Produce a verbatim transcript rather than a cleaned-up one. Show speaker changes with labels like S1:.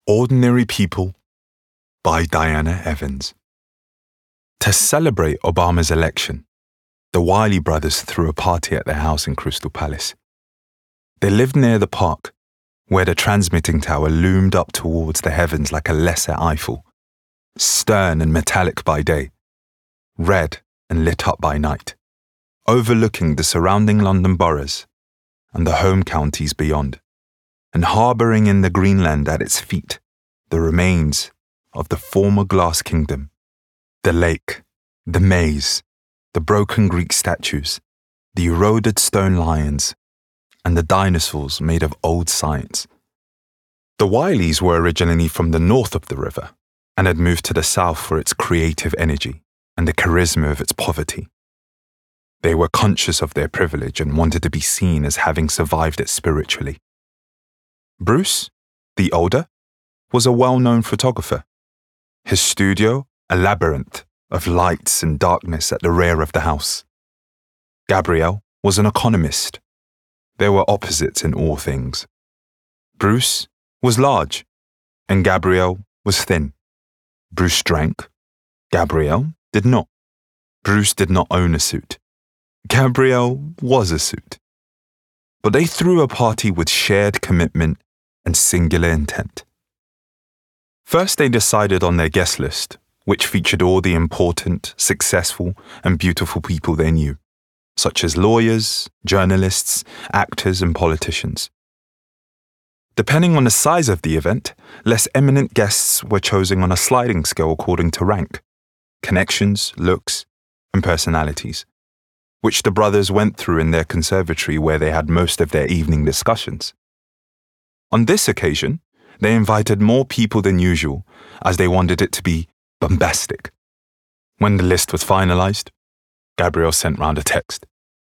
S1: Ordinary People by Diana Evans. To celebrate Obama's election, the Wiley brothers threw a party at their house in Crystal Palace. They lived near the park, where the transmitting tower loomed up towards the heavens like a lesser Eiffel, stern and metallic by day, red and lit up by night, overlooking the surrounding London boroughs and the home counties beyond, and harbouring in the Greenland at its feet the remains of the former glass kingdom, the lake, the maze, the broken Greek statues, the eroded stone lions, and the dinosaurs made of old science. The Wileys were originally from the north of the river and had moved to the south for its creative energy and the charisma of its poverty. They were conscious of their privilege and wanted to be seen as having survived it spiritually. Bruce, the older, was a well-known photographer. His studio, a labyrinth of lights and darkness at the rear of the house. Gabrielle was an economist. They were opposites in all things. Bruce was large, and Gabrielle was thin. Bruce drank. Gabrielle did not. Bruce did not own a suit. Gabrielle was a suit. But they threw a party with shared commitment and singular intent. First, they decided on their guest list, which featured all the important, successful, and beautiful people they knew, such as lawyers, journalists, actors, and politicians. Depending on the size of the event, less eminent guests were chosen on a sliding scale according to rank, connections, looks, and personalities, which the brothers went through in their conservatory where they had most of their evening discussions. On this occasion, they invited more people than usual, as they wanted it to be bombastic. When the list was finalized, Gabrielle sent round a text.